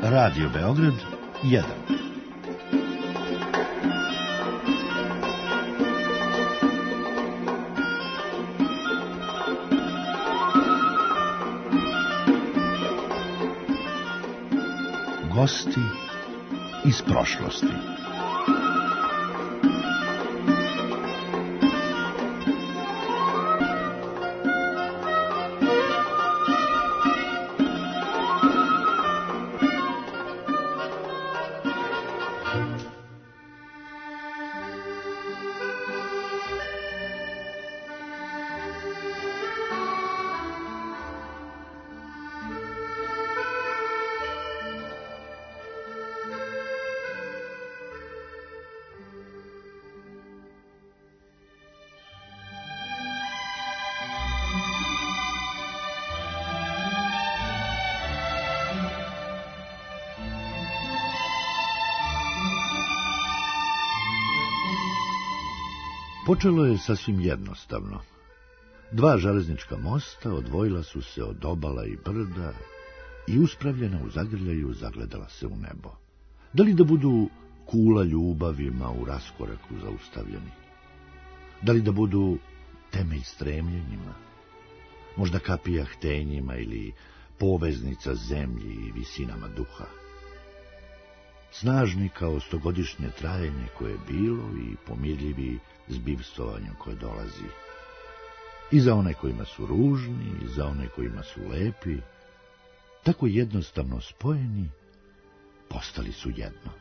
Radio Beograd 1. Gosti iz prošlosti. Počelo je sasvim jednostavno. Dva železnička mosta odvojila su se od obala i brda i uspravljena u zagrljaju zagledala se u nebo. Da li da budu kula ljubavima u raskoraku zaustavljeni? Da li da budu temelj stremljenjima? Možda kapija htenjima ili poveznica zemlji i visinama duha? Snažni kao stogodišnje trajenje koje je bilo i pomirljivi s bivstvovanjem koje dolazi. I za one kojima su ružni, i za one kojima su lepi, tako jednostavno spojeni, postali su jedno.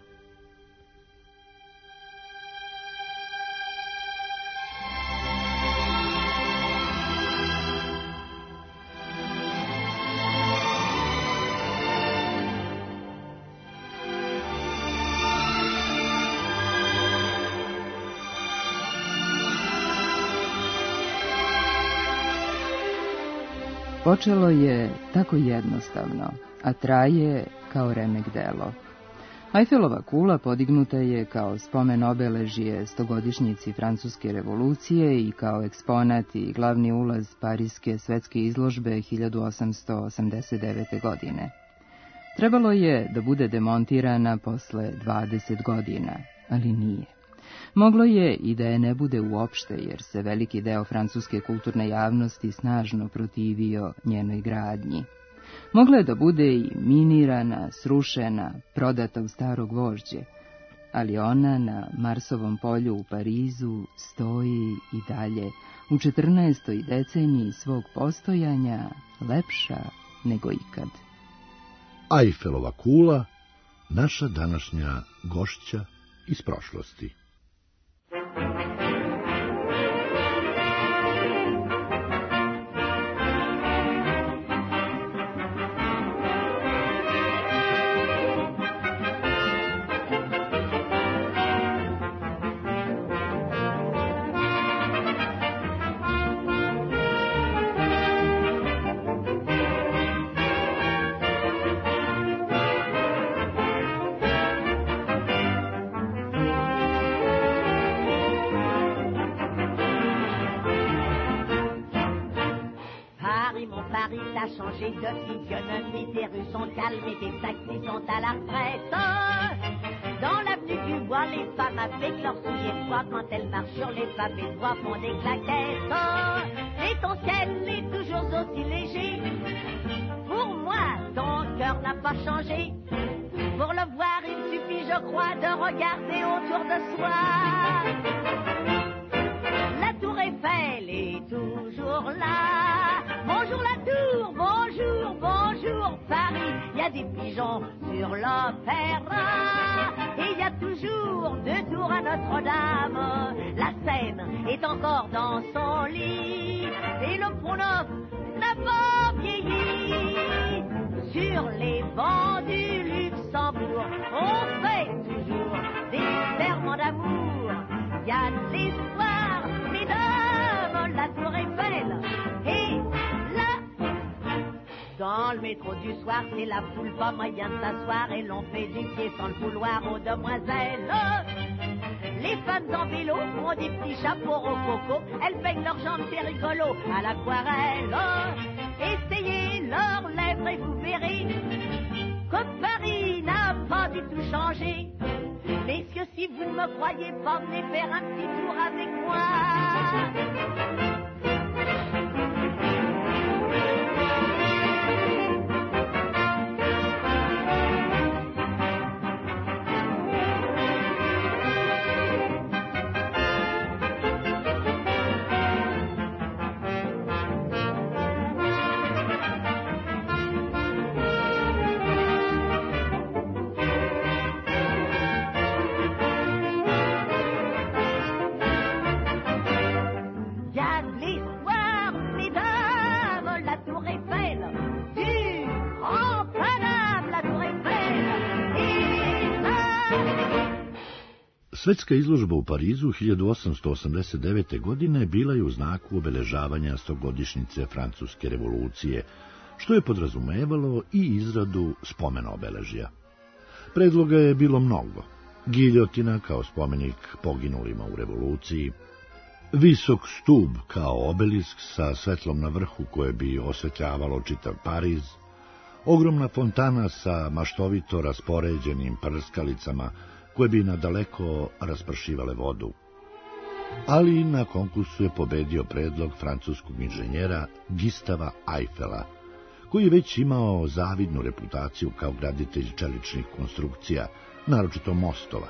Počelo je tako jednostavno, a traje kao remek delo. Ajfelova kula podignuta je kao spomen obeležje stogodišnjici Francuske revolucije i kao eksponat i glavni ulaz Pariske svetske izložbe 1889. godine. Trebalo je da bude demontirana posle 20 godina, ali nije. Moglo je i da je ne bude uopšte, jer se veliki deo francuske kulturne javnosti snažno protivio njenoj gradnji. Mogla je da bude i minirana, srušena, prodata u staro gvožđe, ali ona na Marsovom polju u Parizu stoji i dalje, u 14. deceniji svog postojanja, lepša nego ikad. Ajfelova kula, naša današnja gošća iz prošlosti. De physionomie, tes rues sont calmes et tes taxis sont à la retraite. Dans l'avenue du bois, les femmes appliquent leurs souliers de soie quand elles marchent sur les pavés de bois, font des claquettes. Et ton ciel est toujours aussi léger. Pour moi, ton cœur n'a pas changé. Pour le voir, il suffit, je crois, de regarder autour de soi. La tour Eiffel est toujours là. Bonjour la tour, bonjour, bonjour Paris. Il y a des pigeons sur l'opéra. Et il y a toujours deux tours à Notre-Dame. La Seine est encore dans son lit. Et le Pont-Neuf n'a pas vieilli. Sur les bancs du Luxembourg, on fait toujours des serments d'amour. Il y a de l'espoir, mesdames, la tour Eiffel. Et dans le métro du soir, c'est la foule, pas moyen de s'asseoir. Et l'on fait du pied sans le vouloir aux demoiselles. Les femmes en vélo ont des petits chapeaux rococo. Elles peignent leurs jambes, c'est rigolo, à l'aquarelle. Essayez leurs lèvres et vous verrez que Paris tout changer. Messieurs, si vous ne me croyez pas, venez faire un petit tour avec moi. Svetska izložba u Parizu 1889. godine bila je u znaku obeležavanja 100-godišnjice Francuske revolucije, što je podrazumevalo i izradu spomen obeležja. Predloga je bilo mnogo. Giljotina kao spomenik poginulima u revoluciji, visok stub kao obelisk sa svetlom na vrhu koje bi osvetljavalo čitav Pariz, ogromna fontana sa maštovito raspoređenim prskalicama koje bi nadaleko raspršivale vodu. Ali na konkursu je pobedio predlog francuskog inženjera Gustava Eiffela, koji je već imao zavidnu reputaciju kao graditelj čeličnih konstrukcija, naročito mostova.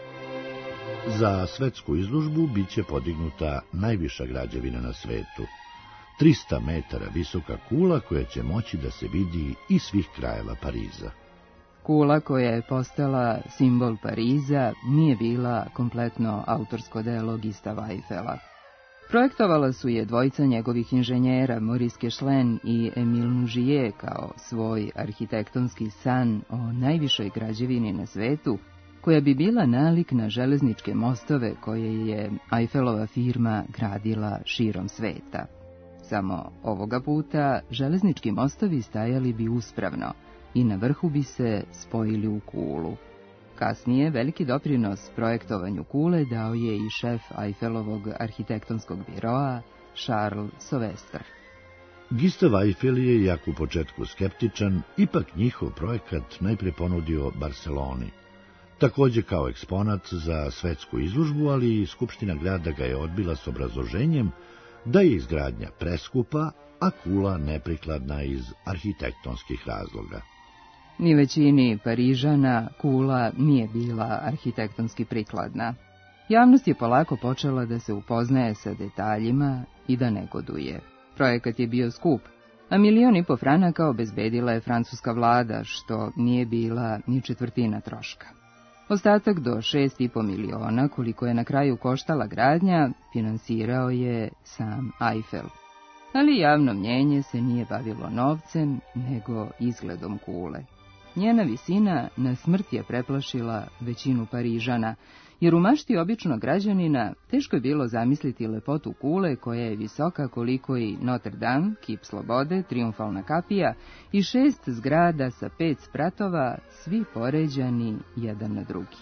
Za svetsku izložbu biće podignuta najviša građevina na svetu, 300 metara visoka kula koja će moći da se vidi iz svih krajeva Pariza. Kula koja je postala simbol Pariza nije bila kompletno autorsko delo Gustava Eiffela. Projektovala su je dvojica njegovih inženjera, Maurice Koechlin i Émile Nouguier, kao svoj arhitektonski san o najvišoj građevini na svetu, koja bi bila nalik na železničke mostove koje je Eiffelova firma gradila širom sveta. Samo ovoga puta železnički mostovi stajali bi uspravno i na vrhu bi se spojili u kulu. Kasnije veliki doprinos projektovanju kule dao je i šef Eiffelovog arhitektonskog biroa Charles Sauvestre. Gustave Eiffel je, iako u početku skeptičan, ipak njihov projekat najpre ponudio Barceloni. Takođe kao eksponat za svetsku izložbu, ali Skupština grada ga je odbila s obrazloženjem da je izgradnja preskupa, a kula neprikladna iz arhitektonskih razloga. Ni većini Parižana kula nije bila arhitektonski prikladna. Javnost je polako počela da se upoznaje sa detaljima i da negoduje. Projekat je bio skup, a 1,5 miliona franaka obezbedila je francuska vlada, što nije bila ni četvrtina troška. Ostatak do 6,5 miliona, koliko je na kraju koštala gradnja, finansirao je sam Eiffel. Ali javno mnjenje se nije bavilo novcem, nego izgledom kule. Njena visina na smrt je preplašila većinu Parižana, jer u mašti običnog građanina teško je bilo zamisliti lepotu kule koja je visoka koliko i Notre Dame, kip slobode, Trijumfalna kapija i 6 zgrada sa 5 spratova, svi poređani jedan na drugi.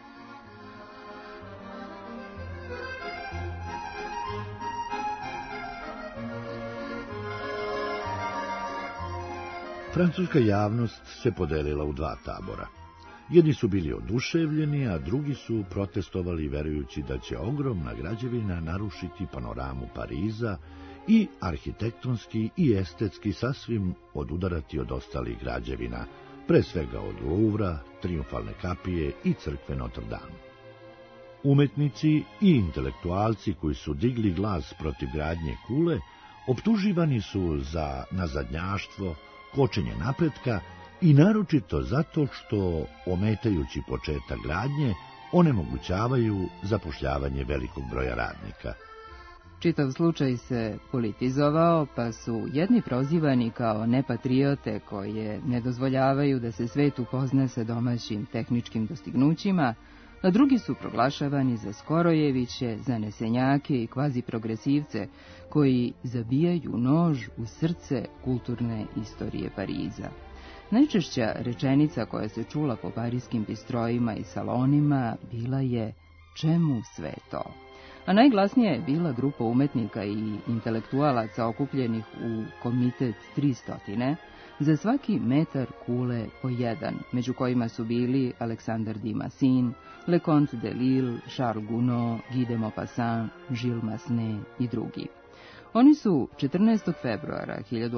Francuska javnost se podelila u dva tabora. Jedni su bili oduševljeni, a drugi su protestovali verujući da će ogromna građevina narušiti panoramu Pariza i arhitektonski i estetski sasvim odudarati od ostalih građevina, pre svega od Louvra, Trijumfalne kapije i crkve Notre Dame. Umetnici i intelektualci koji su digli glas protiv gradnje kule optuživani su za nazadnjaštvo, kočenje napretka i naročito zato što, ometajući početak gradnje, onemogućavaju zapošljavanje velikog broja radnika. Čitav slučaj se politizovao, pa su jedni prozivani kao nepatriote koje ne dozvoljavaju da se svet upozna sa domaćim tehničkim dostignućima, a drugi su proglašavani za Skorojeviće, za nesenjake i kvaziprogresivce koji zabijaju nož u srce kulturne istorije Pariza. Najčešća rečenica koja se čula po parijskim bistrojima i salonima bila je "čemu sve to?" A najglasnija je bila grupa umetnika i intelektualaca okupljenih u Komitet 300, za svaki metar kule po jedan, među kojima su bili Aleksandar Dumas, Leconte de Lisle, Charles Gounod, Guy de Maupassant, Gilles Massenet i drugi. Oni su 14. februara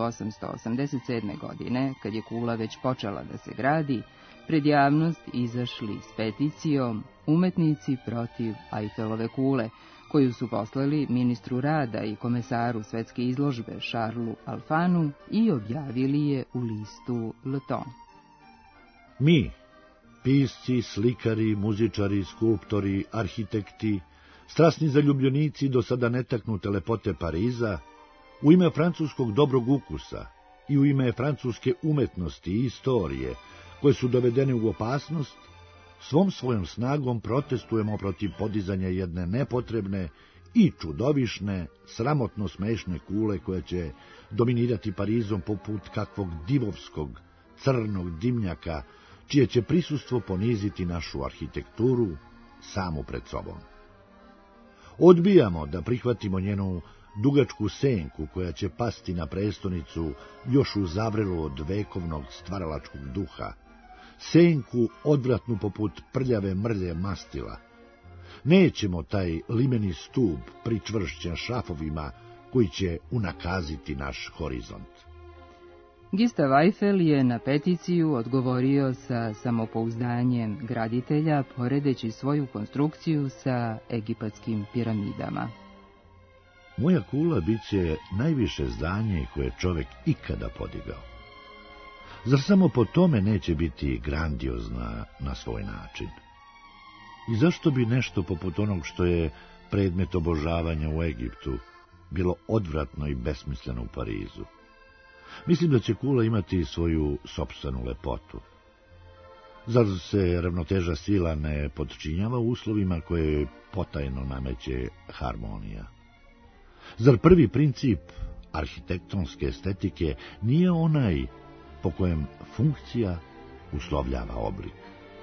1887. godine, kad je kula već počela da se gradi, pred javnost izašli s peticijom Umetnici protiv Eiffelove kule, koju su poslali ministru rada i komesaru svetske izložbe Charlesu Alphanu i objavili je u listu Le Temps. Mi, pisci, slikari, muzičari, skulptori, arhitekti, strasni zaljubljenici do sada netaknute lepote Pariza, u ime francuskog dobrog ukusa i u ime francuske umetnosti i istorije, koje su dovedene u opasnost, svom svojom snagom protestujemo protiv podizanja jedne nepotrebne i čudovišne, sramotno smešne kule koja će dominirati Parizom poput kakvog divovskog, crnog dimnjaka, čije će prisustvo poniziti našu arhitekturu samu pred sobom. Odbijamo da prihvatimo njenu dugačku senku koja će pasti na prestonicu još u zavrelu od vekovnog stvaralačkog duha, senku odvratnu poput prljave mrlje mastila. Nećemo taj limeni stub pričvršćen šrafovima koji će unakaziti naš horizont. Gustave Eiffel je na peticiju odgovorio sa samopouzdanjem graditelja, poredeći svoju konstrukciju sa egipatskim piramidama. Moja kula bit će najviše zdanje koje čovek ikada podigao. Zar samo po tome neće biti grandiozna na svoj način? I zašto bi nešto poput onog što je predmet obožavanja u Egiptu bilo odvratno i besmisleno u Parizu? Mislim da će kula imati svoju sopstvenu lepotu. Zar se ravnoteža sila ne podčinjava uslovima koje potajno nameće harmonija? Zar prvi princip arhitektonske estetike nije onaj po kojem funkcija uslovljava oblik?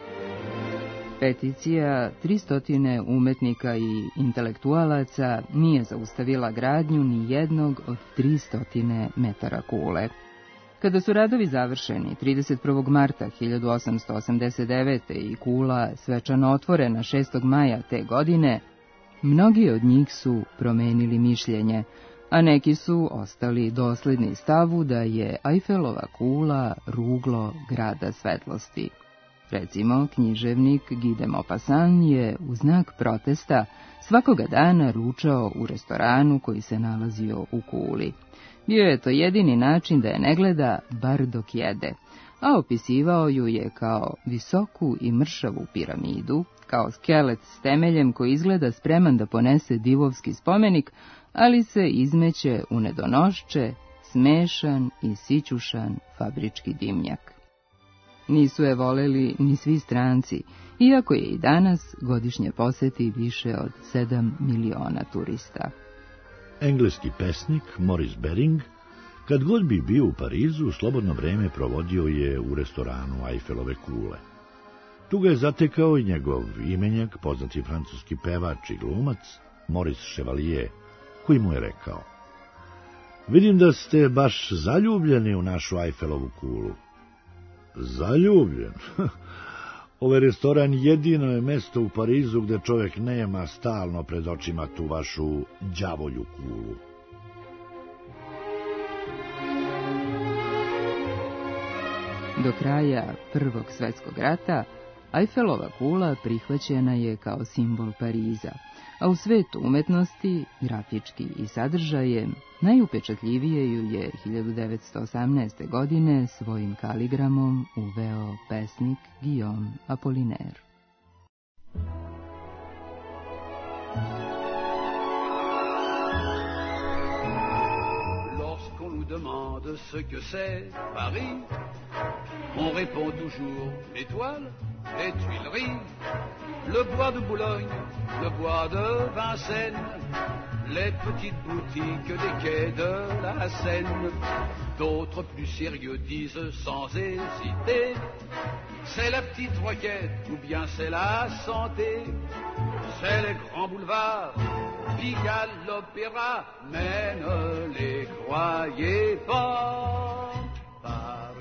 Peticija 300 umetnika i intelektualaca nije zaustavila gradnju ni jednog od 300 metara kule. Kada su radovi završeni 31. marta 1889. i kula svečano otvorena 6. maja te godine, mnogi od njih su promenili mišljenje, a neki su ostali dosledni stavu da je Eiffelova kula ruglo grada svetlosti. Recimo, književnik Guy de Maupassant je u znak protesta svakoga dana ručao u restoranu koji se nalazio u kuli. Bio je to jedini način da je ne gleda bar dok jede, a opisivao ju je kao visoku i mršavu piramidu, kao skelet s temeljem koji izgleda spreman da ponese divovski spomenik, ali se izmeće u nedonošče, smešan i sićušan fabrički dimnjak. Nisu je voleli ni svi stranci, iako je i danas godišnje poseti više od 7 miliona turista. Engleski pesnik Maurice Bering, kad god bi bio u Parizu, slobodno vreme provodio je u restoranu Eiffelove kule. Tu ga je zatekao i njegov imenjak, poznati francuski pevač i glumac, Maurice Chevalier, koji mu je rekao: "Vidim da ste baš zaljubljeni u našu Eiffelovu kulu." Zaljubljen? Ovaj restoran jedino je mesto u Parizu gde čovjek nema stalno pred očima tu vašu đavolju kulu. Do kraja Prvog svjetskog rata Eiffelova kula prihvaćena je kao simbol Pariza, a u svetu umetnosti, grafički i sadržajem, najupečatljivije ju je 1918. godine svojim kaligramom uveo pesnik Guillaume Apollinaire. Lorsqu'on nous demande ce que c'est Paris, on répond toujours l'étoile, les Tuileries, le bois de Boulogne, le bois de Vincennes, les petites boutiques des quais de la Seine. D'autres plus sérieux disent sans hésiter, c'est la petite Roquette ou bien c'est la Santé, c'est les grands boulevards, Pigalle, l'Opéra, mais ne les croyez pas. Paris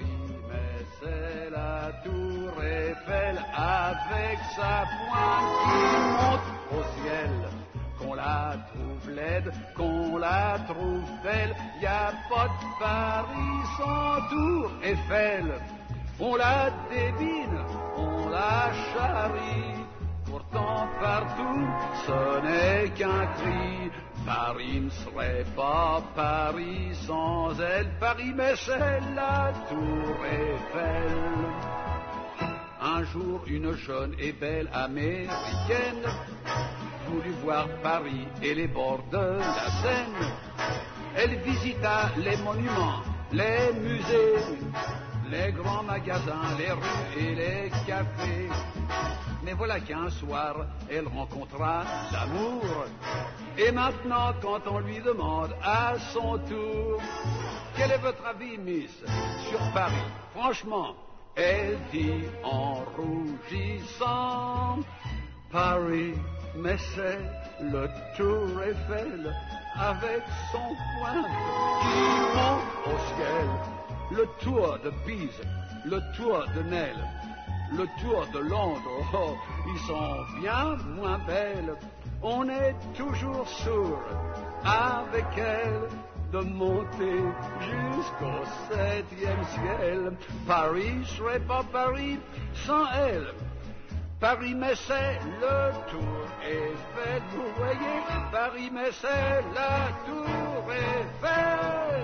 avec sa pointe qui monte au ciel. Qu'on la trouve laide, qu'on la trouve belle, y a pas de Paris sans tour Eiffel. On la débine, on la charrie, pourtant partout ce n'est qu'un cri. Paris ne serait pas Paris sans elle, Paris mais c'est la tour Eiffel. Un jour une jeune et belle américaine voulut voir Paris et les bords de la Seine. Elle visita les monuments, les musées, les grands magasins, les rues et les cafés. Mais voilà qu'un soir, elle rencontra l'amour. Et maintenant, quand on lui demande à son tour, quel est votre avis, Miss, sur Paris? Franchement, elle dit en rougissant, Paris, mais c'est le Tour Eiffel avec son pointe qui monte au ciel. Le Tour de Pise, le Tour de Nesle, le Tour de Londres, oh, ils sont bien moins belles. On est toujours sourd avec elle de monter jusqu'au 7e ciel. Paris serait pas Paris sans elle. Paris, mais c'est le Tour Eiffel, vous voyez. Paris, mais c'est la Tour Eiffel.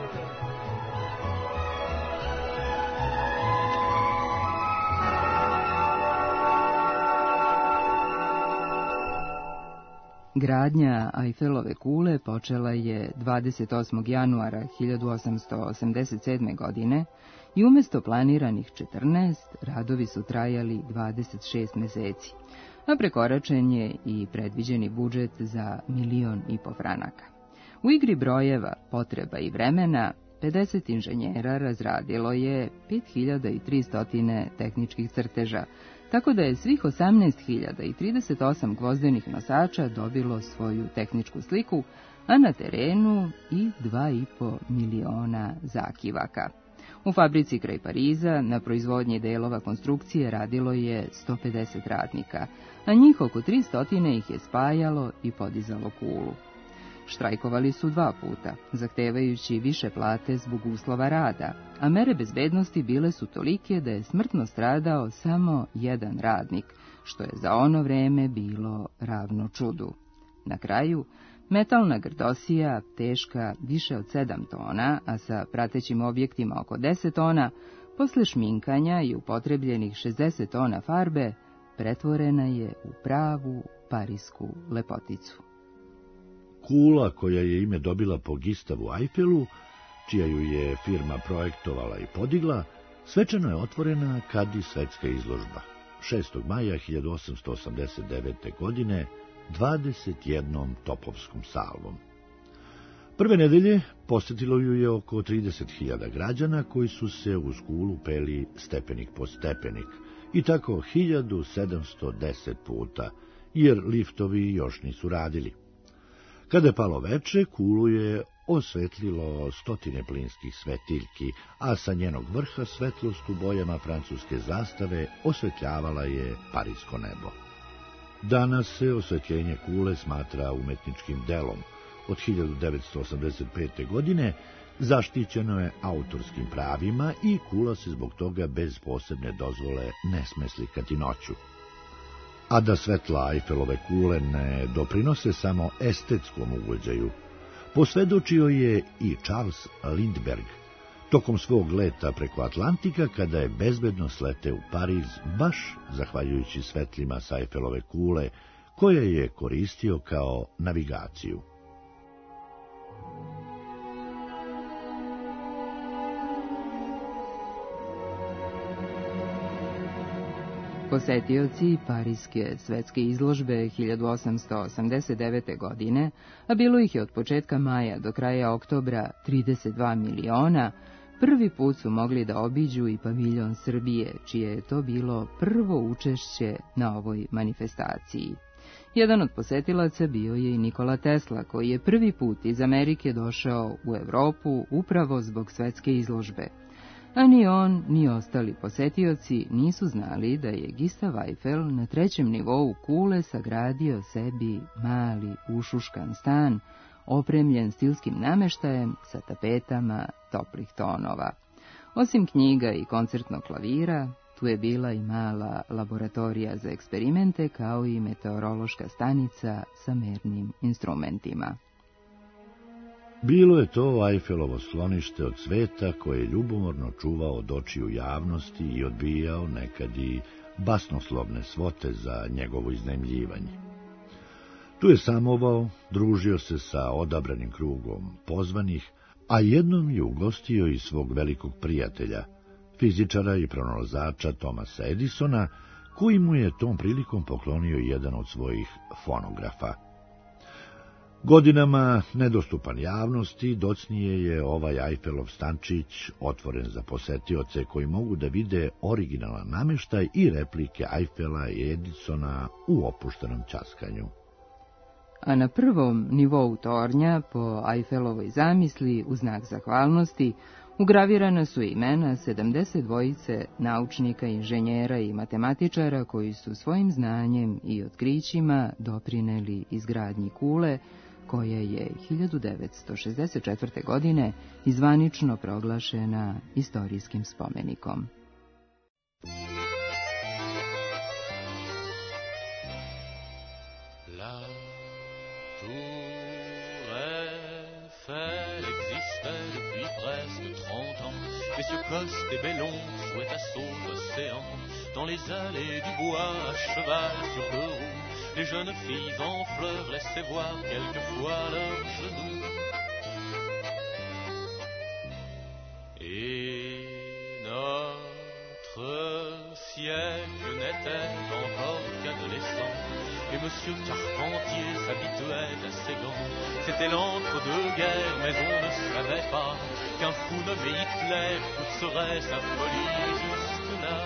Gradnja Eiffelove kule počela je 28. januara 1887. godine i umjesto planiranih 14, radovi su trajali 26 meseci, a prekoračen je i predviđeni budžet za 1,5 miliona franaka. U igri brojeva, potreba i vremena, 50 inženjera razradilo je 5300 tehničkih crteža, tako da je svih 18.038 gvozdenih nosača dobilo svoju tehničku sliku, a na terenu i 2,5 miliona zakivaka. U fabrici kraj Pariza na proizvodnji delova konstrukcije radilo je 150 radnika, a njih oko 300 ih je spajalo i podizalo kulu. Štrajkovali su 2 puta, zahtevajući više plate zbog uslova rada, a mere bezbednosti bile su tolike da je smrtno stradao samo 1 radnik, što je za ono vreme bilo ravno čudu. Na kraju, metalna grdosija, teška više od 7 tona, a sa pratećim objektima oko 10 tona, posle šminkanja i upotrebljenih 60 tona farbe, pretvorena je u pravu parisku lepoticu. Kula, koja je ime dobila po Gistavu Eiffelu, čija ju je firma projektovala i podigla, svečano je otvorena kad i svetska izložba 6. maja 1889. godine 21 topovskom salvom. Prve nedelje posjetilo ju je oko 30.000 građana koji su se uz kulu peli stepenik po stepenik, i tako 1710 puta, jer liftovi još nisu radili. Kada je palo veče, kulu je osvetlilo 100 plinskih svetiljki, a sa njenog vrha svetlost u bojama francuske zastave osvetljavala je parisko nebo. Danas se osvetljenje kule smatra umetničkim delom. Od 1985. godine zaštićeno je autorskim pravima i kula se zbog toga bez posebne dozvole ne sme slikati noću. A da svetla Eiffelove kule ne doprinose samo estetskom ugođaju, posvedočio je i Charles Lindbergh tokom svog leta preko Atlantika, kada je bezbedno sleteo u Pariz, baš zahvaljujući svetlima sa Eiffelove kule, koje je koristio kao navigaciju. Posetioci Pariske svetske izložbe 1889. godine, a bilo ih je od početka maja do kraja oktobra 32 miliona, prvi put su mogli da obiđu i paviljon Srbije, čije je to bilo prvo učešće na ovoj manifestaciji. Jedan od posetilaca bio je i Nikola Tesla, koji je prvi put iz Amerike došao u Evropu upravo zbog svetske izložbe. a ni on, ni ostali posetioci nisu znali da je Gustav Eiffel na 3. nivou kule sagradio sebi mali ušuškan stan, opremljen stilskim nameštajem sa tapetama toplih tonova. Osim knjiga i koncertnog klavira, tu je bila i mala laboratorija za eksperimente, kao i meteorološka stanica sa mernim instrumentima. Bilo je to Eiffelovo slonište od sveta koje je ljubomorno čuvao od očiju javnosti i odbijao nekad i basnoslovne svote za njegovo iznajmljivanje. Tu je samovao, družio se sa odabranim krugom pozvanih, a jednom je ugostio i svog velikog prijatelja, fizičara i pronalazača Thomasa Edisona, koji mu je tom prilikom poklonio jedan od svojih fonografa. Godinama nedostupan javnosti, docnije je ovaj Eiffelov stančić otvoren za posetioce koji mogu da vide originalan nameštaj i replike Eiffela i Edisona u opuštenom ćaskanju. A na prvom nivou tornja, po Eiffelovoj zamisli, u znak zahvalnosti, ugravirana su imena 72 naučnika, inženjera i matematičara koji su svojim znanjem i otkrićima doprineli izgradnji kule, koja je 1964. godine izvanično proglašena istorijskim spomenikom. La Tour Eiffel existait depuis presque 30 ans. Messieurs Coste et Bellon jouaient à saut l'océan dans les allées du bois à cheval sur deux roues. Les jeunes filles en fleurs laissaient voir quelquefois leurs genoux. Et notre siècle n'était encore qu'adolescent. Et monsieur Carpentier s'habituait à ses gants. C'était l'entre-deux-guerres, mais on ne savait pas qu'un fou nommé Hitler pousserait sa folie jusque-là.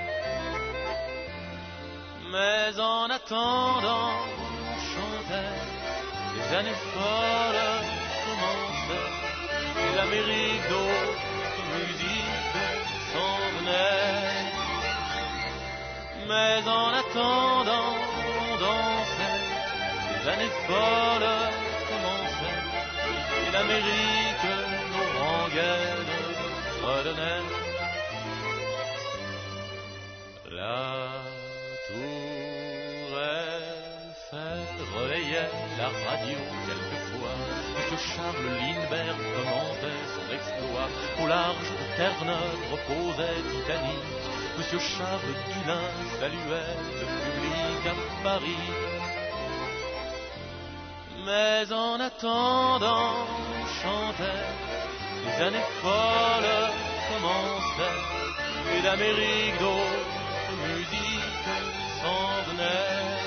Mais en attendant, on chantait, les années folles commençaient, et l'Amérique d'autres musiques s'en venait. Mais en attendant, on dansait, les années folles commençaient, et l'Amérique nos rengaines redonnait. La Tour Eiffel relayait la radio quelquefois. Monsieur Charles Lindbergh commentait son exploit. Au large de Terre-Neuve reposait Titanic. Monsieur Charles Dulin saluait le public à Paris. Mais en attendant, on chantait, les années folles commençaient, et l'Amérique d'autres musiques s'en venait.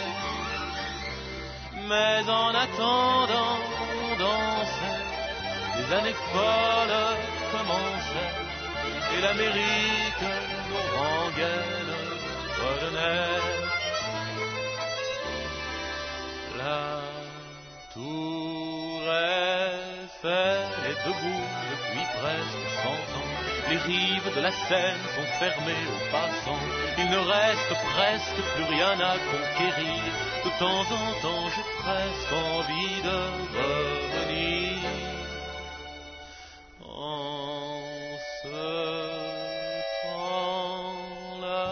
Mais en attendant, on dansait, les années folles commençaient, et l'Amérique nos rengaines redonnait. La Tour Eiffel est debout depuis presque 100 ans. Les rives de la Seine sont fermées aux passants. Il ne reste presque plus rien à conquérir. De temps en temps, j'ai presque envie de revenir. En ce temps-là,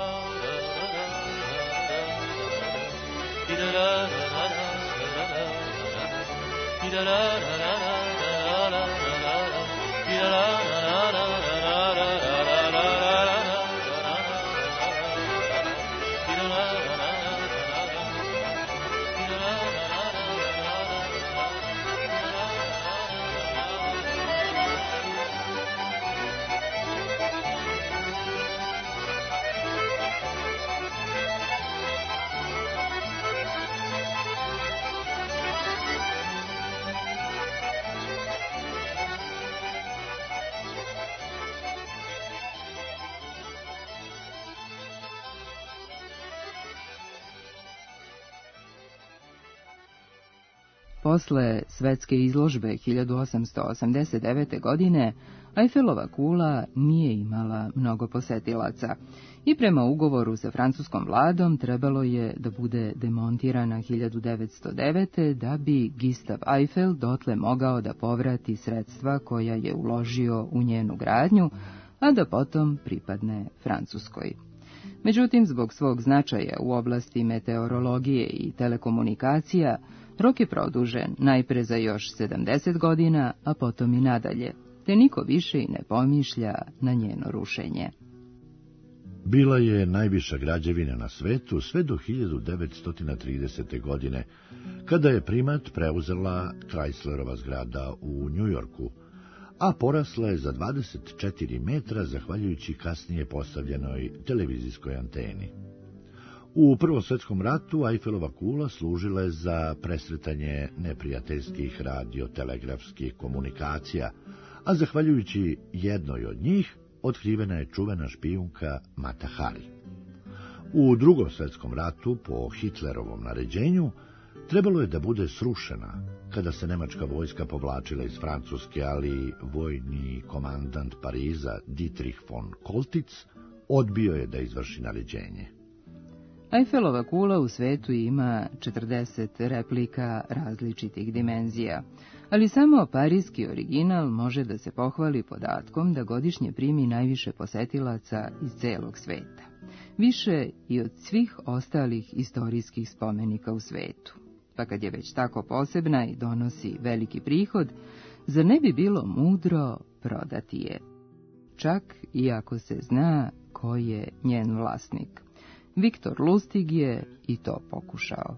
Posle svetske izložbe 1889. godine, Eiffelova kula nije imala mnogo posetilaca i prema ugovoru sa francuskom vladom trebalo je da bude demontirana 1909. da bi Gustave Eiffel dotle mogao da povrati sredstva koja je uložio u njenu gradnju, a da potom pripadne Francuskoj. Međutim, zbog svog značaja u oblasti meteorologije i telekomunikacija, rok je produžen najpre za još 70 godina, a potom i nadalje, te niko više i ne pomišlja na njeno rušenje. Bila je najviša građevina na svetu sve do 1930. godine, kada je primat preuzela Chryslerova zgrada u Njujorku, a porasla je za 24 metra zahvaljujući kasnije postavljenoj televizijskoj anteni. U Prvom svetskom ratu Eiffelova kula služila je za presretanje neprijateljskih radiotelegrafskih komunikacija, a zahvaljujući jednoj od njih otkrivena je čuvena špijunka Mata Hari. U Drugom svetskom ratu, po Hitlerovom naređenju, trebalo je da bude srušena kada se nemačka vojska povlačila iz Francuske, ali vojni komandant Pariza Dietrich von Koltitz odbio je da izvrši naređenje. Eiffelova kula u svetu ima 40 replika različitih dimenzija, ali samo parijski original može da se pohvali podatkom da godišnje primi najviše posetilaca iz celog sveta, više i od svih ostalih istorijskih spomenika u svetu. Pa kad je već tako posebna i donosi veliki prihod, zar ne bi bilo mudro prodati je? Čak i ako se zna ko je njen vlasnik. Viktor Lustig je i to pokušao.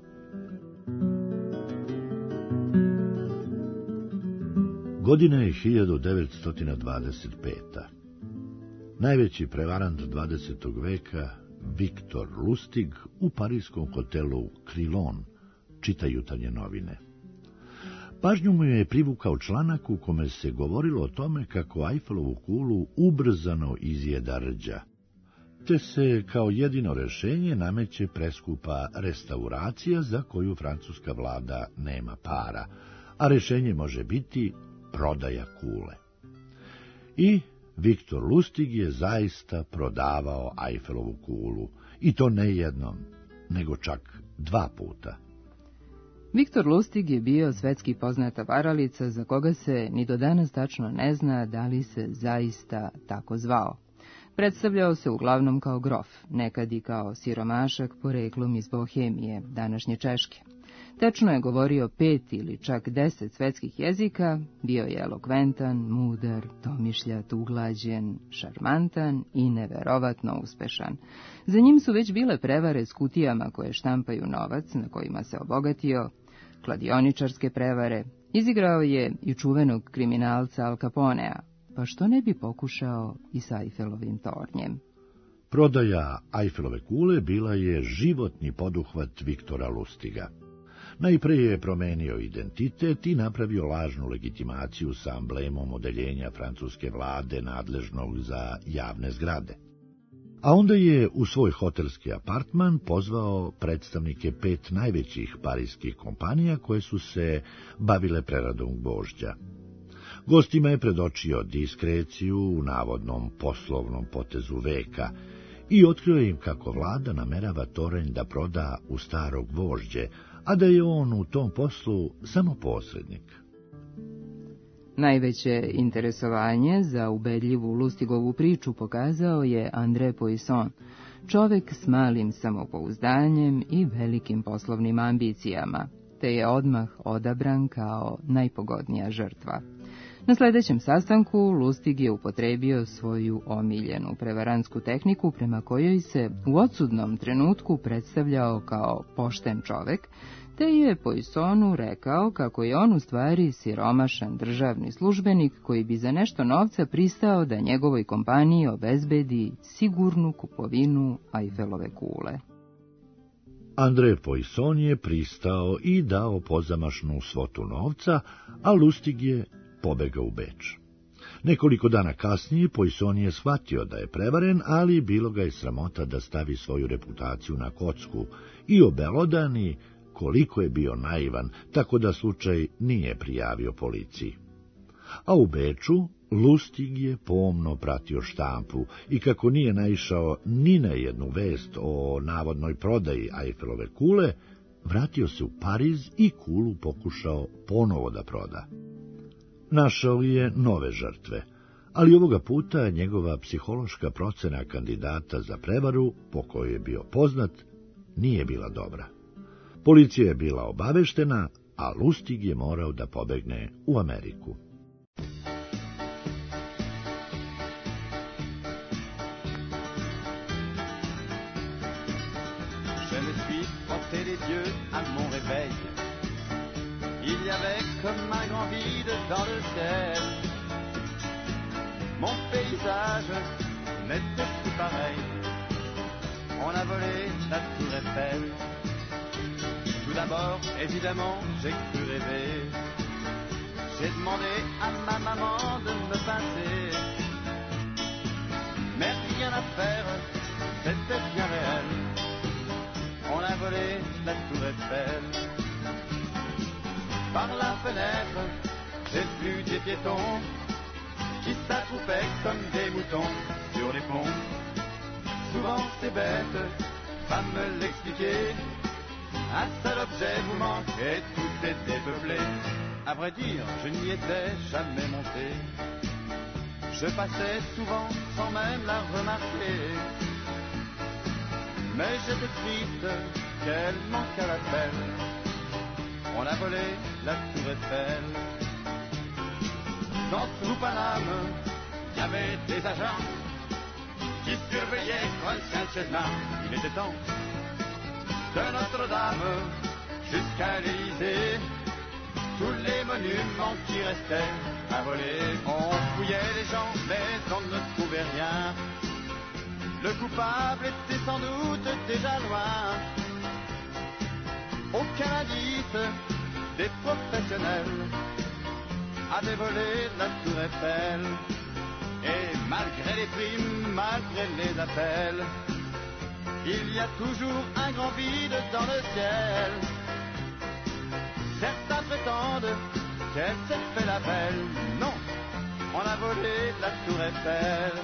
Godina je 1925. Najveći prevarant 20. veka, Viktor Lustig, u parijskom hotelu Crillon čita Jutarnje novine. Pažnju mu je privukao članak u kome se govorilo o tome kako Eiffelovu kulu ubrzano izjeda rđa, te se kao jedino rešenje nameće preskupa restauracija za koju francuska vlada nema para, a rešenje može biti prodaja kule. I Viktor Lustig je zaista prodavao Eiffelovu kulu, i to ne jednom, nego čak 2 puta. Viktor Lustig je bio svetski poznata varalica za koga se ni do danas tačno ne zna da li se zaista tako zvao. Predstavljao se uglavnom kao grof, nekad i kao siromašak poreklom iz Bohemije, današnje Češke. Tečno je govorio 5 ili čak 10 svetskih jezika, bio je elokventan, mudar, domišljat, uglađen, šarmantan i neverovatno uspešan. Za njim su već bile prevare s kutijama koje štampaju novac, na kojima se obogatio, kladioničarske prevare, izigrao je i čuvenog kriminalca Al Caponea, pa što ne bi pokušao i sa Eiffelovim tornjem? Prodaja Eiffelove kule bila je životni poduhvat Viktora Lustiga. Najpre je promenio identitet i napravio lažnu legitimaciju sa amblemom odeljenja francuske vlade nadležnog za javne zgrade. A onda je u svoj hotelski apartman pozvao predstavnike 5 najvećih parijskih kompanija koje su se bavile preradom gvožđa. Gostima je predočio diskreciju u navodnom poslovnom potezu veka i otkrio im kako vlada namerava toranj da proda u staro gvožđe, a da je on u tom poslu samo posrednik. Najveće interesovanje za ubedljivu Lustigovu priču pokazao je André Poisson, čovek s malim samopouzdanjem i velikim poslovnim ambicijama, te je odmah odabran kao najpogodnija žrtva. Na sledećem sastanku Lustig je upotrebio svoju omiljenu prevarantsku tehniku prema kojoj se u odsudnom trenutku predstavljao kao pošten čovek, te je Poissonu rekao kako je on u stvari siromašan državni službenik koji bi za nešto novca pristao da njegovoj kompaniji obezbedi sigurnu kupovinu Eiffelove kule. André Poisson je pristao i dao pozamašnu svotu novca, a Lustig je pobegao u Beč. Nekoliko dana kasnije Poisson je shvatio da je prevaren, ali bilo ga je sramota da stavi svoju reputaciju na kocku i obelodani koliko je bio naivan, tako da slučaj nije prijavio policiji. A u Beču Lustig je pomno pratio štampu i kako nije naišao ni na jednu vest o navodnoj prodaji Eiffelove kule, vratio se u Pariz i kulu pokušao ponovo da proda. Našao je nove žrtve, ali ovoga puta njegova psihološka procena kandidata za prevaru, po kojoj je bio poznat, nije bila dobra. Policija je bila obaveštena, a Lustig je morao da pobegne u Ameriku. Je me suis frotté les yeux à mon réveil. Il y avait comme un grand vide dans le ciel. Mon paysage n'était plus pareil. On a volé la tour Eiffel. Tout d'abord, évidemment, j'ai cru rêver. J'ai demandé à ma maman de me pincer. Mais rien à faire, c'était bien réel. On a volé la tour Eiffel. Par la fenêtre, j'ai vu des piétons qui s'attroupaient comme des moutons sur les ponts. Souvent ces bêtes, va me l'expliquer. Un seul objet vous manque et tout est dépeuplé. À vrai dire, je n'y étais jamais monté. Je passais souvent sans même la remarquer. Mais j'étais triste qu'elle manquât l'appel. On a volé la tour Eiffel. Dans tout Paname, il y avait des agents qui surveillaient Saint-Chesnat. Il était temps. De Notre-Dame jusqu'à l'Élysée, tous les monuments qui restaient à voler. On fouillait les gens, mais on ne trouvait rien. Le coupable était sans doute déjà loin. Aucun indice des professionnels avait volé la tour Eiffel. Et malgré les primes, malgré les appels, il y a toujours un grand vide dans le ciel. Certains prétendent qu'elle s'est fait la belle. Non, on a volé la tour Eiffel.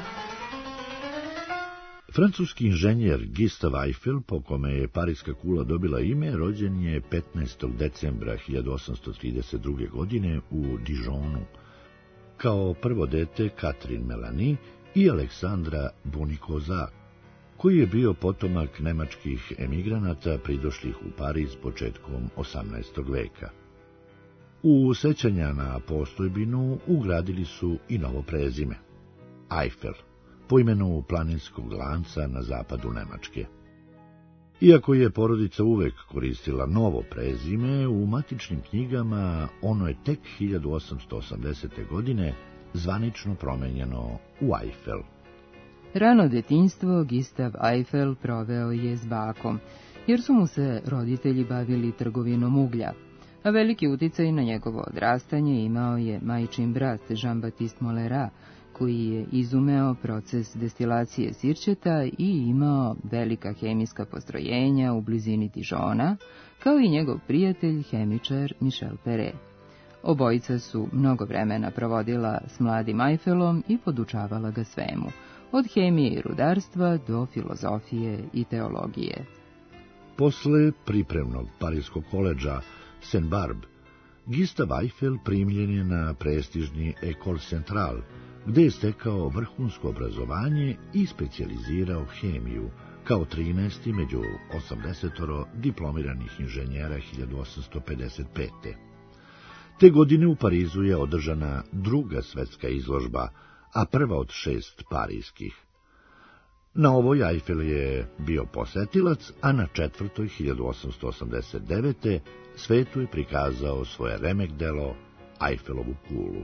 Francuski inženjer Gustave Eiffel, po kome je Pariska kula dobila ime, rođen je 15. decembra 1832. godine u Dijonu, kao prvo dete Catherine Melanie i Aleksandra Bonikoza, koji je bio potomak nemačkih emigranata pridošlih u Pariz početkom 18. veka. U sećanja na postojbinu ugradili su i novo prezime, Eiffel, po imenu planinskog lanca na zapadu Nemačke. Iako je porodica uvek koristila novo prezime, u matičnim knjigama ono je tek 1880. godine zvanično promenjeno u Eiffel. Rano detinjstvo Gustave Eiffel proveo je s bakom, jer su mu se roditelji bavili trgovinom uglja, a veliki uticaj na njegovo odrastanje imao je majčin brat Jean-Baptiste Mollerat, koji je izumeo proces destilacije sirćeta i imao velika hemijska postrojenja u blizini Dijona, kao i njegov prijatelj, hemičar Michel Perret. Obojica su mnogo vremena provodila s mladim Eiffelom i podučavala ga svemu, od hemije i rudarstva do filozofije i teologije. Posle pripremnog Parijskog koledža Saint-Barbe, Gustave Eiffel primljen je na prestižni École Centrale, gde je stekao vrhunsko obrazovanje i specijalizirao hemiju, kao 13. među 80 diplomiranih inženjera 1855. Te godine u Parizu je održana druga svetska izložba, a prva od 6 parijskih. Na ovoj Eiffel je bio posetilac, a na 4. 1889. svetu je prikazao svoje remek delo Eiffelovu kulu.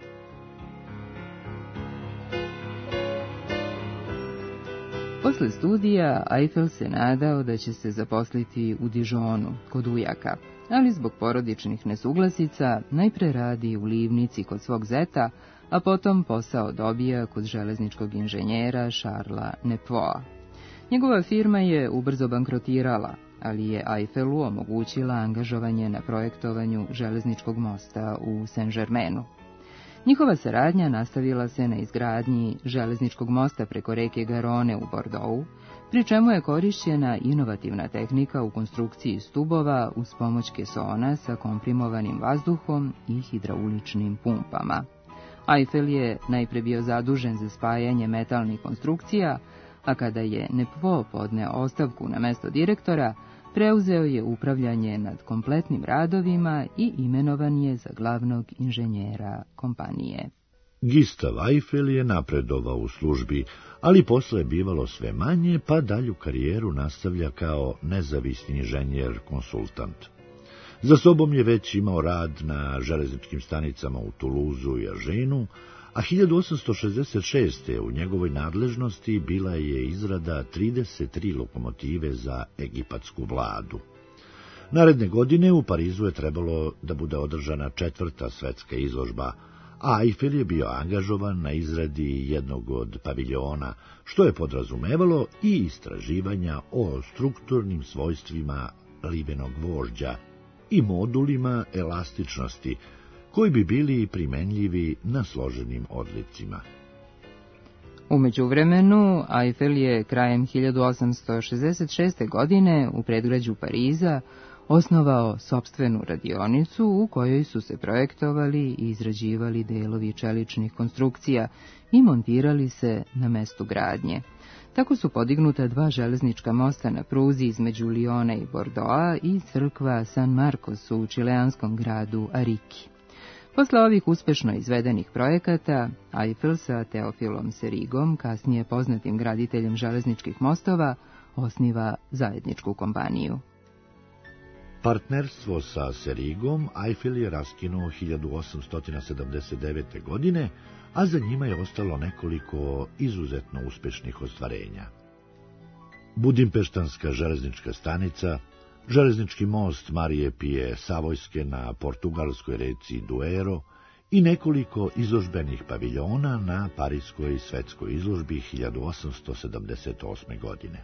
Posle studija Eiffel se nadao da će se zaposliti u Dijonu, kod ujaka, ali zbog porodičnih nesuglasica najpre radi u livnici kod svog zeta, a potom posao dobija kod železničkog inženjera Charlesa Nepoa. Njegova firma je ubrzo bankrotirala, ali je Eiffelu omogućila angažovanje na projektovanju železničkog mosta u Saint-Germainu. Njihova saradnja nastavila se na izgradnji železničkog mosta preko reke Garonne u Bordeauxu, pri čemu je korišćena inovativna tehnika u konstrukciji stubova uz pomoć kesona sa komprimovanim vazduhom i hidrauličnim pumpama. Eiffel je najpre bio zadužen za spajanje metalnih konstrukcija, a kada je Nepveux podneo ostavku na mesto direktora, preuzeo je upravljanje nad kompletnim radovima i imenovan je za glavnog inženjera kompanije. Gustave Eiffel je napredovao u službi, ali posle je bivalo sve manje, pa dalju karijeru nastavlja kao nezavisni inženjer-konsultant. Za sobom je već imao rad na železničkim stanicama u Toulouseu i Ažinu, a 1866. u njegovoj nadležnosti bila je izrada 33 lokomotive za egipatsku vladu. Naredne godine u Parizu je trebalo da bude održana 4. svetska izložba, a Eiffel je bio angažovan na izradi jednog od paviljona, što je podrazumevalo i istraživanja o strukturnim svojstvima livenog gvožđa i modulima elastičnosti, koji bi bili primenljivi na složenim odlicima. U međuvremenu, Eiffel je krajem 1866. godine u predgrađu Pariza osnovao sopstvenu radionicu u kojoj su se projektovali i izrađivali delovi čeličnih konstrukcija i montirali se na mestu gradnje. Tako su podignuta 2 železnička mosta na pruzi između Lyona i Bordeauxa i crkva San Marcos u čileanskom gradu Ariki. Posle ovih uspešno izvedenih projekata, Eiffel sa Teofilom Serigom, kasnije poznatim graditeljem železničkih mostova, osniva zajedničku kompaniju. Partnerstvo sa Serigom Eiffel je raskinuo 1879. godine, a za njima je ostalo nekoliko izuzetno uspešnih ostvarenja. Budimpeštanska železnička stanica, železnički most Marije Pije Savojske na portugalskoj reci Duero i nekoliko izložbenih paviljona na Pariskoj svetskoj izložbi 1878. godine.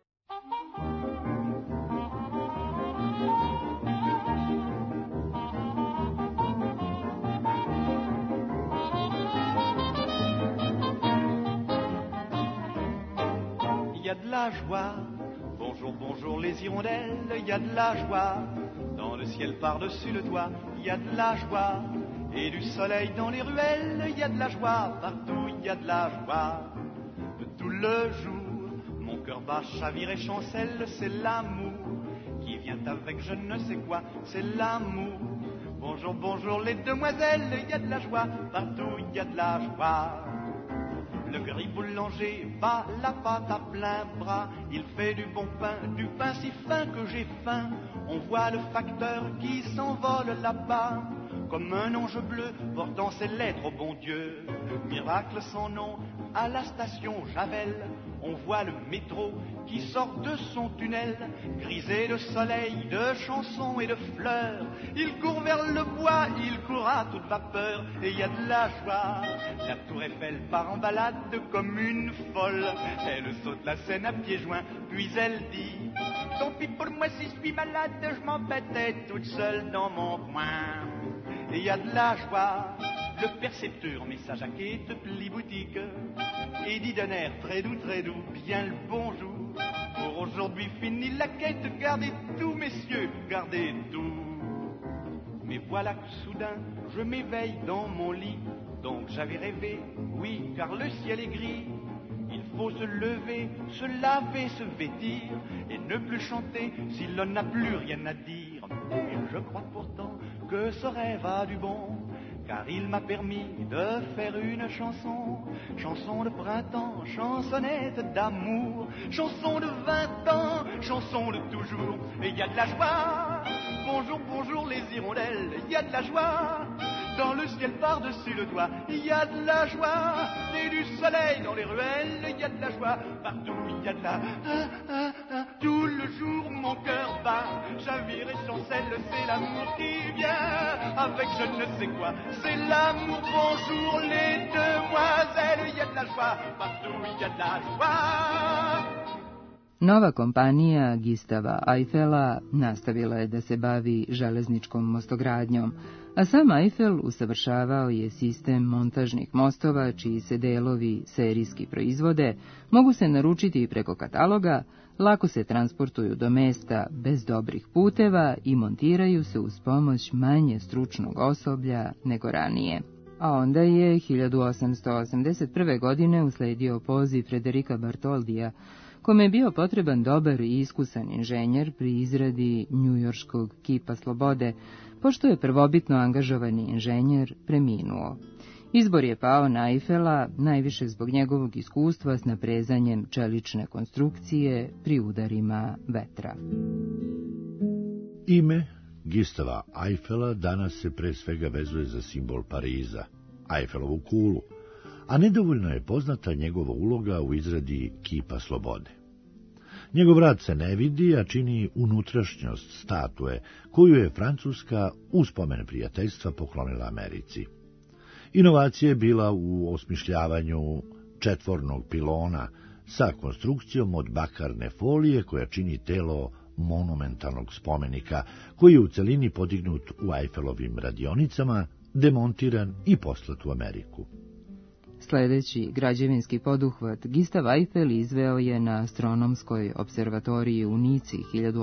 Il y a de la joie, bonjour, bonjour les hirondelles, il y a de la joie, dans le ciel par-dessus le toit, il y a de la joie, et du soleil dans les ruelles, il y a de la joie, partout il y a de la joie. Tout le jour, mon cœur bat, chavire et chancelle, c'est l'amour qui vient avec je ne sais quoi, c'est l'amour. Bonjour, bonjour les demoiselles, il y a de la joie, partout il y a de la joie. Le gris boulanger bat la pâte à plein bras. Il fait du bon pain, du pain si fin que j'ai faim. On voit le facteur qui s'envole là-bas, comme un ange bleu portant ses lettres au bon Dieu. Miracle sans nom à la station Javel. On voit le métro qui sort de son tunnel, grisé de soleil, de chansons et de fleurs. Il court vers le bois, il court à toute vapeur, et il y a de la joie. La tour Eiffel part en balade comme une folle. Elle saute la Seine à pieds joints, puis elle dit: tant pis pour moi si je suis malade, je m'embêtais toute seule dans mon coin. Et il y a de la joie. Le percepteur met sa jaquette, plie boutique, et dit d'un air très doux, bien le bonjour. Pour aujourd'hui fini la quête, gardez tout, messieurs, gardez tout. Mais voilà que soudain, je m'éveille dans mon lit. Donc j'avais rêvé, oui, car le ciel est gris. Il faut se lever, se laver, se vêtir, et ne plus chanter si l'on n'a plus rien à dire. Et je crois pourtant que ce rêve a du bon, car il m'a permis de faire une chanson. Chanson de printemps, chansonnette d'amour, chanson de 20 ans, chanson de toujours. Et il y a de la joie, bonjour, bonjour les hirondelles, il y a de la joie. Dans le ciel par-dessus le toit, il y a de la joie. Et du soleil dans les ruelles, il y a de la joie. Partout il y a de la... Tout le jour mon cœur bat, chavire et chancelle, c'est l'amour qui vient avec je ne sais quoi. C'est l'amour, bonjour les demoiselles, il y a de la joie. Partout il y a de la joie. Nova kompanija Gustava Eiffela nastavila je da se bavi železničkom mostogradnjom, A sam Eiffel usavršavao je sistem montažnih mostova, čiji se delovi serijski proizvode, mogu se naručiti preko kataloga, lako se transportuju do mesta bez dobrih puteva i montiraju se uz pomoć manje stručnog osoblja nego ranije. A onda je 1881. godine usledio poziv Frederika Bartoldija, kome je bio potreban dobar i iskusan inženjer pri izradi njujorškog kipa slobode, pošto je prvobitno angažovani inženjer preminuo. Izbor je pao na Eiffela, najviše zbog njegovog iskustva s naprezanjem čelične konstrukcije pri udarima vetra. Ime Gustava Eiffela danas se pre svega vezuje za simbol Pariza, Eiffelovu kulu, a nedovoljno je poznata njegova uloga u izradi kipa slobode. Njegov rad se ne vidi, a čini unutrašnjost statue, koju je Francuska uz spomen prijateljstva poklonila Americi. Inovacija je bila u osmišljavanju četvornog pilona sa konstrukcijom od bakarne folije koja čini telo monumentalnog spomenika, koji je u celini podignut u Eiffelovim radionicama, demontiran i poslat u Ameriku. Sljedeći građevinski poduhvat Gustav Eiffel izveo je na astronomskoj observatoriji u Nici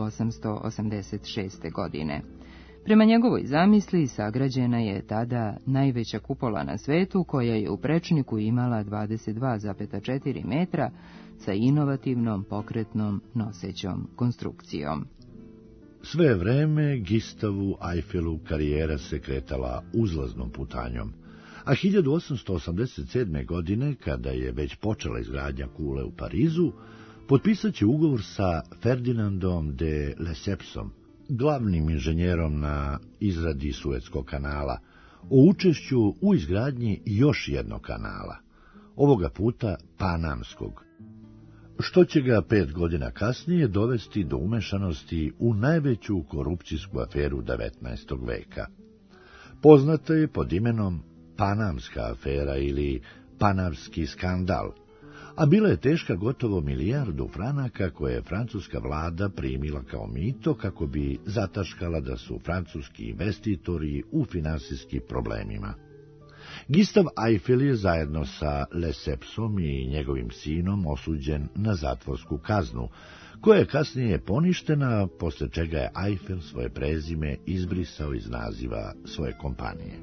1886. godine. Prema njegovoj zamisli sagrađena je tada najveća kupola na svetu, koja je u prečniku imala 22,4 metra sa inovativnom pokretnom nosećom konstrukcijom. Sve vreme Gustavu Eiffelu karijera se kretala uzlaznom putanjom, a 1887. godine, kada je već počela izgradnja kule u Parizu, potpisat će ugovor sa Ferdinandom de Lessepsom, glavnim inženjerom na izradi Suetskog kanala, o učešću u izgradnji još jednog kanala, ovoga puta Panamskog, što će ga 5 godina kasnije dovesti do umešanosti u najveću korupcijsku aferu 19. veka. Poznata je pod imenom Panamska afera ili Panamski skandal, a bila je teška gotovo 1 milijardu franaka koje je francuska vlada primila kao mito kako bi zataškala da su francuski investitori u finansijskim problemima. Gustav Eiffel je zajedno sa Lessepsom i njegovim sinom osuđen na zatvorsku kaznu, koja je kasnije poništena, posle čega je Eiffel svoje prezime izbrisao iz naziva svoje kompanije.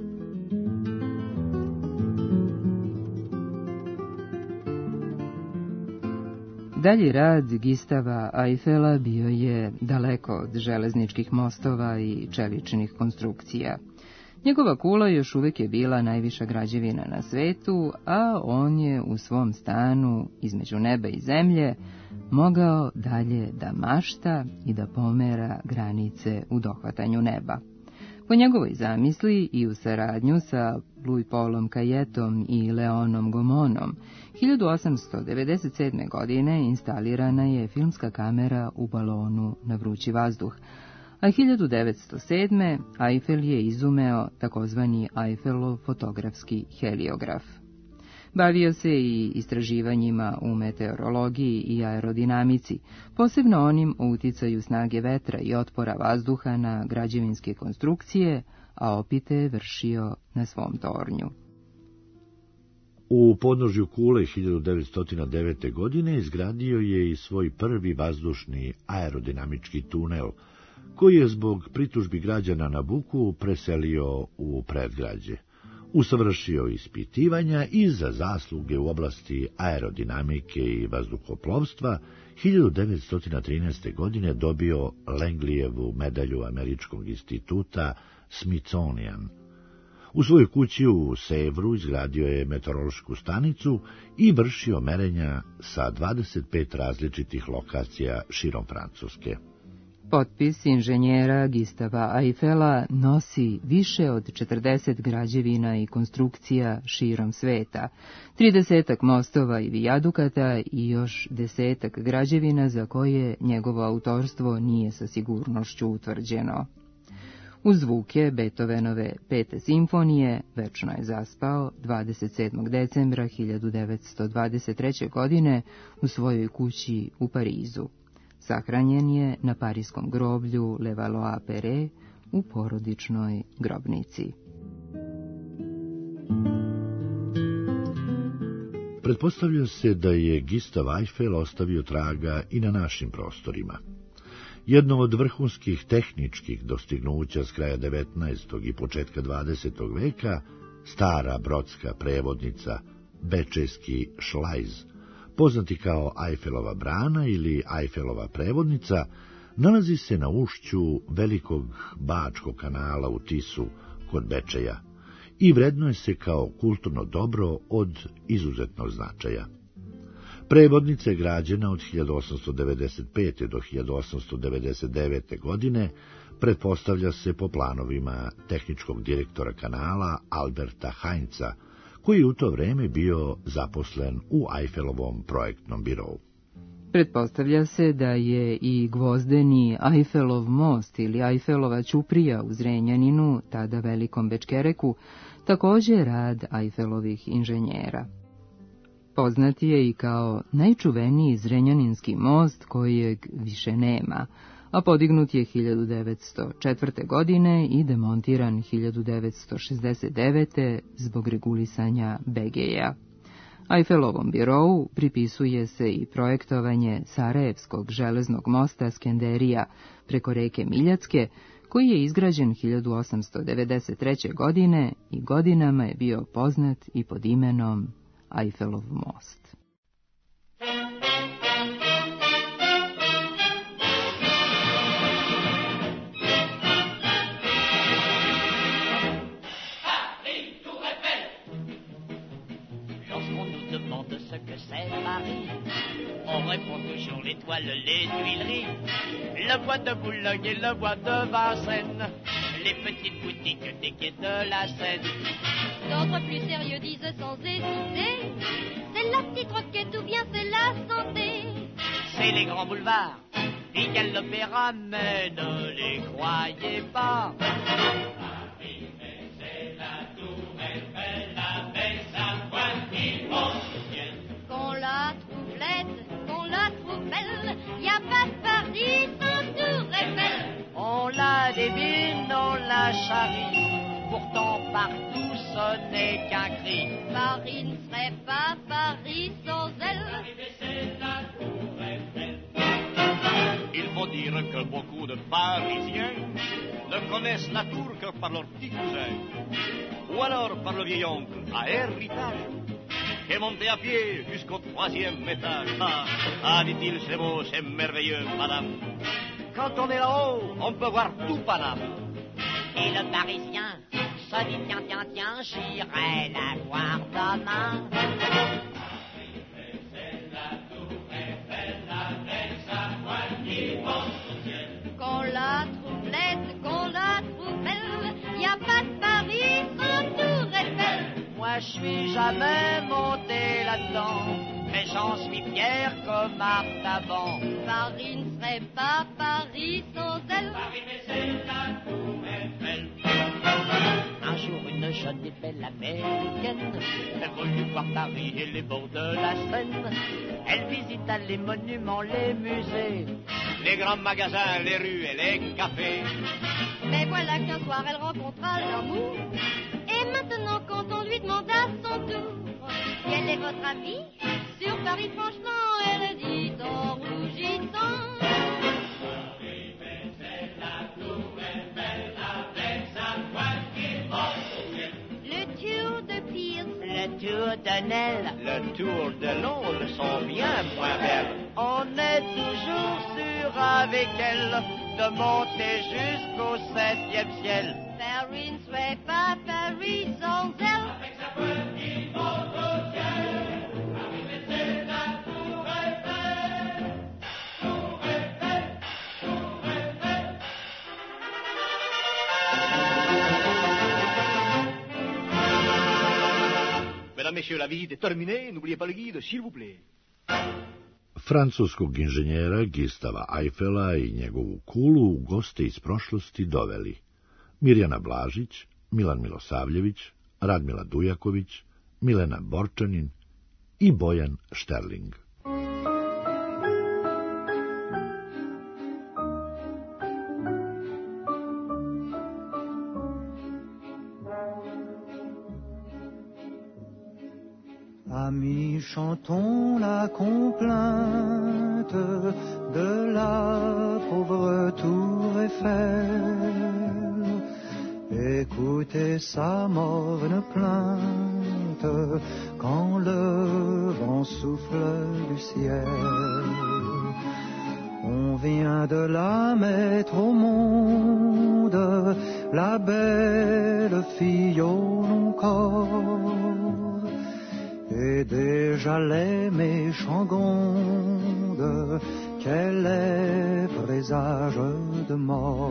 Dalji rad Gustava Eiffela bio je daleko od železničkih mostova i čeličnih konstrukcija. Njegova kula još uvijek je bila najviša građevina na svetu, a on je u svom stanu između neba i zemlje mogao dalje da mašta i da pomera granice u dohvatanju neba. Po njegovoj zamisli i u saradnju sa Louis Paulom Cailletom i Leonom Gaumonom, 1897. godine instalirana je filmska kamera u balonu na vrući vazduh, a 1907. Eiffel je izumeo takozvani Eiffelov fotografski heliograf. Bavio se i istraživanjima u meteorologiji i aerodinamici, posebno onim o uticaju snage vetra i otpora vazduha na građevinske konstrukcije, a opite je vršio na svom tornju. U podnožju kule 1909. godine izgradio je i svoj prvi vazdušni aerodinamički tunel, koji je zbog pritužbi građana na buku preselio u predgrađe. Usavršio ispitivanja i za zasluge u oblasti aerodinamike i vazduhoplovstva 1913. godine dobio Langleyjevu medalju Američkog instituta Smithsonian. U svojoj kući u Sevru izgradio je meteorološku stanicu i vršio merenja sa 25 različitih lokacija širom Francuske. Potpis inženjera Gustava Eiffela nosi više od 40 građevina i konstrukcija širom sveta, 30 mostova i vijadukata i još 10 građevina za koje njegovo autorstvo nije sa sigurnošću utvrđeno. Uz zvuke Beethovenove 5. simfonije večno je zaspao 27. decembra 1923. godine u svojoj kući u Parizu. Sahranjen je na pariskom groblju Le Valois-Perret u porodičnoj grobnici. Pretpostavlja se da je Gustav Eiffel ostavio traga i na našim prostorima. Jedno od vrhunskih tehničkih dostignuća s kraja 19. i početka 20. veka, stara brodska prevodnica, bečejski šlajz, poznati kao Eiffelova brana ili Eiffelova prevodnica, nalazi se na ušću velikog Bačkog kanala u Tisu kod Bečeja i vrednuje se kao kulturno dobro od izuzetnog značaja. Prevodnica je građena od 1895. do 1899. godine, pretpostavlja se po planovima tehničkog direktora kanala Alberta Heinza, koji je u to vreme bio zaposlen u Eiffelovom projektnom birovu. Pretpostavlja se da je i gvozdeni Eiffelov most ili Eiffelova ćuprija u Zrenjaninu, tada velikom Bečkereku, također rad Eiffelovih inženjera. Poznat je i kao najčuveniji zrenjaninski most kojeg više nema, a podignut je 1904. godine i demontiran 1969. zbog regulisanja Begeja. Eiffelovom birovu pripisuje se i projektovanje Sarajevskog železnog mosta Skenderija preko reke Miljacke, koji je izgrađen 1893. godine i godinama je bio poznat i pod imenom Eiffelov most. On répond toujours l'étoile, les Tuileries, le bois de Boulogne et le bois de Vincennes, les petites boutiques des quais de la Seine. D'autres plus sérieux disent sans hésiter, c'est la petite roquette ou bien c'est la santé. C'est les grands boulevards, il y a l'opéra, mais ne les croyez pas. On la débine, on la charrie, pourtant partout ce n'est qu'un cri. Paris ne serait pas Paris sans elle. Il faut dire que beaucoup de Parisiens ne connaissent la tour que par leur petit cousin, ou alors par le vieil oncle à héritage, qui est monté à pied jusqu'au 3e étage. Ah, dit-il, c'est beau, c'est merveilleux, madame. Quand on est là-haut, on peut voir tout Paname. Et le Parisien se dit, tiens, tiens, tiens, j'irai la voir demain. Qu'on la trouve laide, qu'on la trouve belle, y a pas de Paris sans Tour Eiffel. Moi, je suis jamais monté là-dedans, mais j'en suis fier comme Artaban. Paris ne serait pas Paris sans elle. Un jour, une jeune et belle américaine, elle voulut voir Paris et les bords de la Seine. Elle visita les monuments, les musées, les grands magasins, les rues et les cafés. Mais voilà qu'un soir, elle rencontra l'amour. Et maintenant, quand on lui demande à son tour, quel est votre avis sur Paris, franchement, elle dit en rougissant. Le tour de Pise, le tour de Nel, le tour de Londres sont bien moins belles. On est toujours sûr avec elle de monter jusqu'au 7e ciel. Paris ne serait pas Paris sans elle. Avec sa petite montre au ciel, Paris c'est la tour Eiffel, tour Eiffel, tour Eiffel. Mesdames, messieurs, la visite est terminée. N'oubliez pas le guide, s'il vous plaît. Francuskog inženjera Gustava Eiffela i njegovu kulu u goste iz prošlosti doveli Mirjana Blažić, Milan Milosavljević, Radmila Dujaković, Milena Borčanin i Bojan Šterling. Paris, 1. chantons la complainte de la pauvre tour Eiffel. Écoutez sa morne plainte quand le vent souffle du ciel. On vient de la mettre au monde, la belle fille au long corps. Et déjà les méchants grondent qu'elle est présage de mort.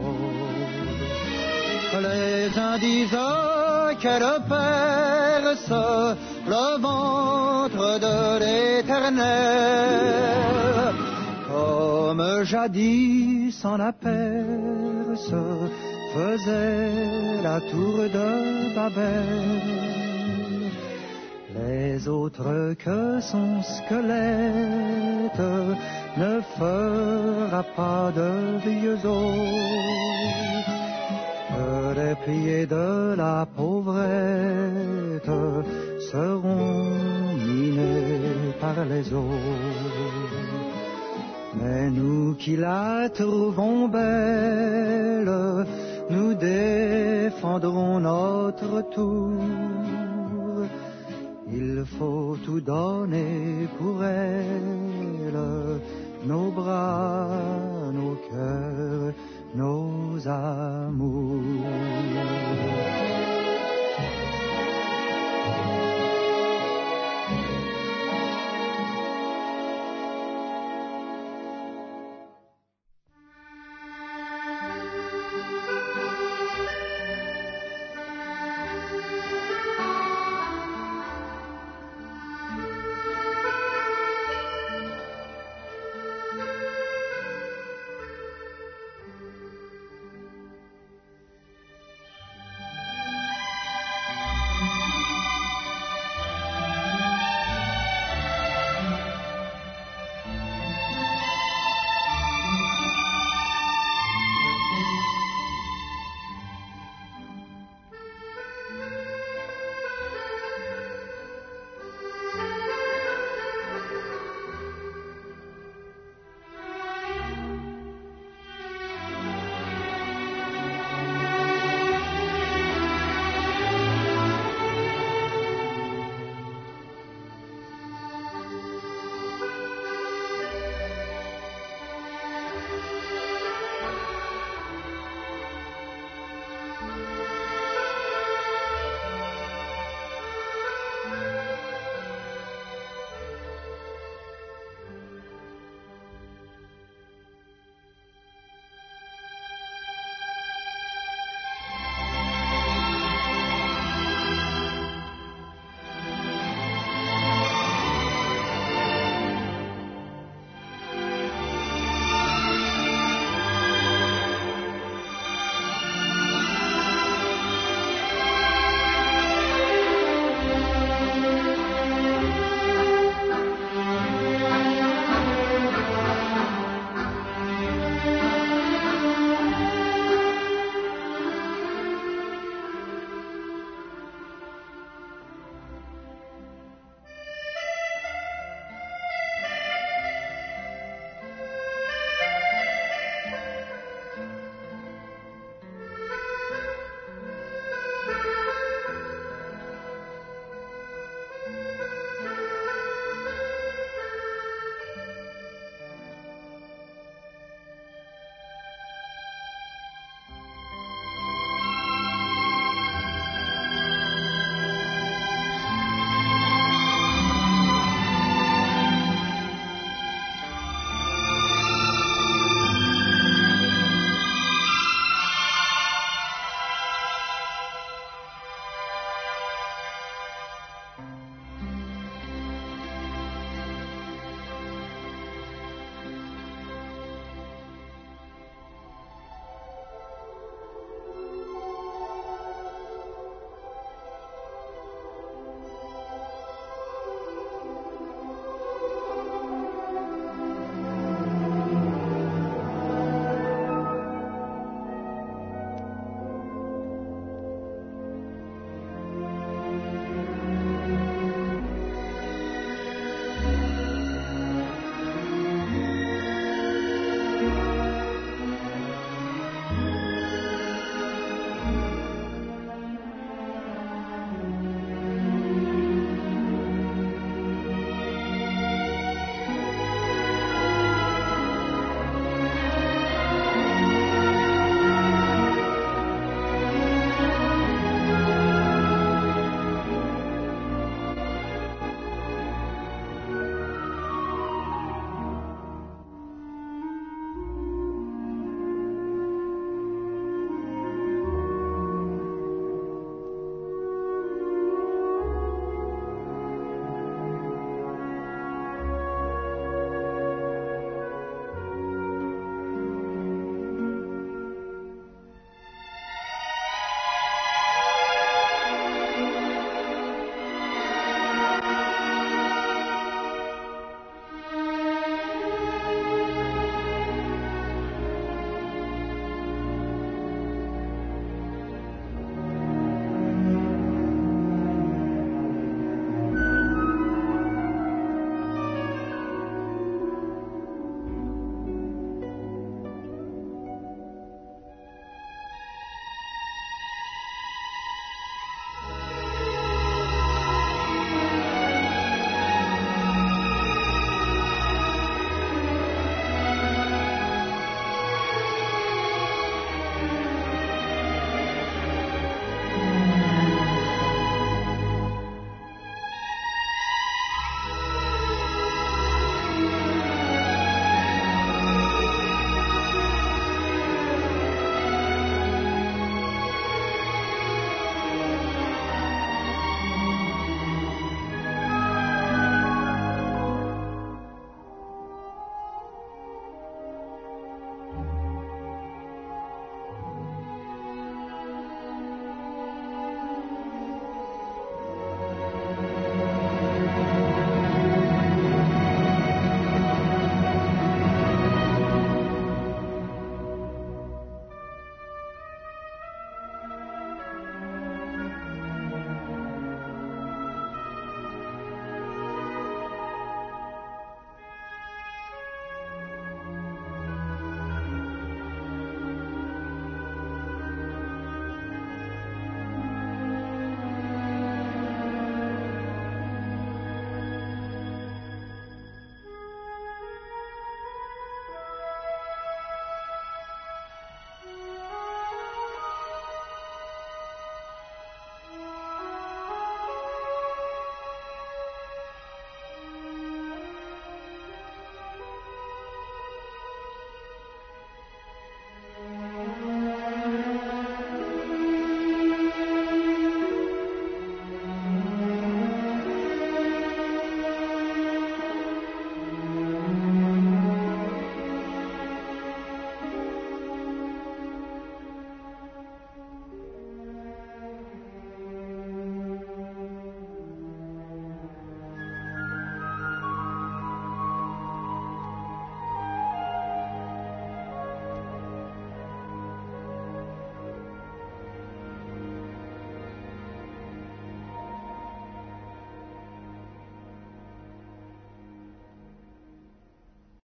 Les uns disent qu'elle perce le ventre de l'Éternel, comme jadis en la Perse faisait la tour de Babel. Les autres que son squelette ne fera pas de vieux os, que les pieds de la pauvrette seront minés par les eaux. Mais nous qui la trouvons belle, nous défendrons notre tour. Il faut tout donner pour elle,